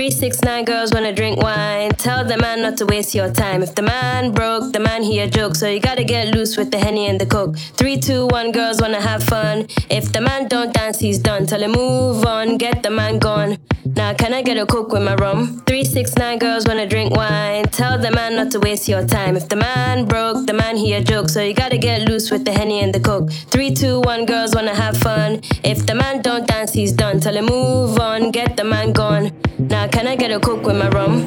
369 girls wanna drink wine. Tell the man not to waste your time. If the man broke, the man he a joke. So you gotta get loose with the Henny and the Coke. 321 girls wanna have fun. If the man don't dance, he's done. Tell him move on, get the man gone. Now can I get a Coke with my rum? 369 girls wanna drink wine. Tell the man not to waste your time. If the man broke, the man he a joke. So you gotta get loose with the Henny and the Coke. 321 girls wanna have fun. If the man don't dance, he's done. Tell him move on, get the man gone. Now can I get a Coke with my rum?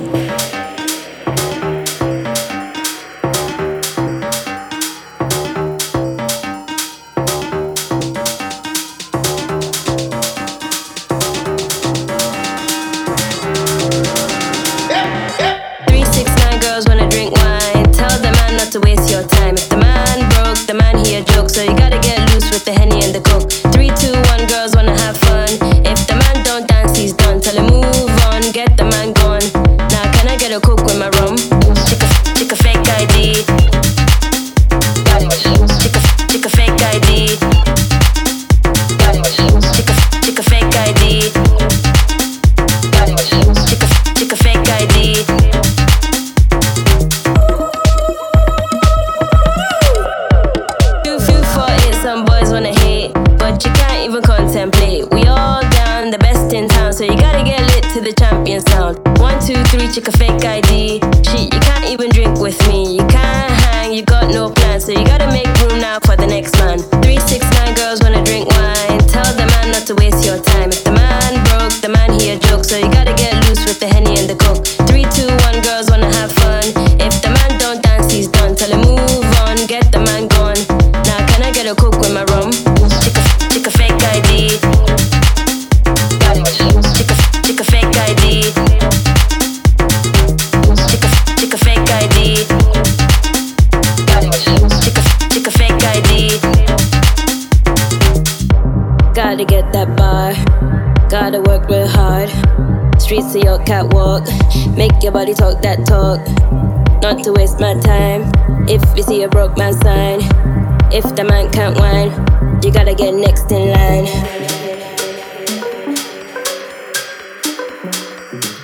To waste your time. If the man broke, the man he a joke. So you gotta get loose with the Henny and the Coke. 321 girls wanna have fun. If the man don't dance, he's done. Tell him move on, get the man gone. Now can I get a Coke with my rum? Chick a fake ID. Chick a fake ID. Chick a fake ID. Chick a fake ID. Some boys wanna hate, but you can't even contemplate. We all down, the best in town, so you gotta get lit to the champion sound. 1, 2, 3, check a fake ID. Shit, you can't even drink with me. You can't hang, you got no plan, so you gotta make room now for the next man. 369 girls wanna drink wine. Tell the man not to waste your time. If the man broke, the man he a joke, so you gotta get loose with the Henny and the Coke. 321 girls wanna have fun. If the man don't dance, he's done. Tell him move on, get the man gone. Now can I get a Coke with my rum? Chick a fake ID. Chick a fake ID. Chick a fake ID. Chick a fake ID. Gotta get that bar. Gotta work real hard. Streets of your catwalk. Make your body talk that talk. Not to waste my time. If you see a broke man sign. If the man can't whine, you gotta get next in line.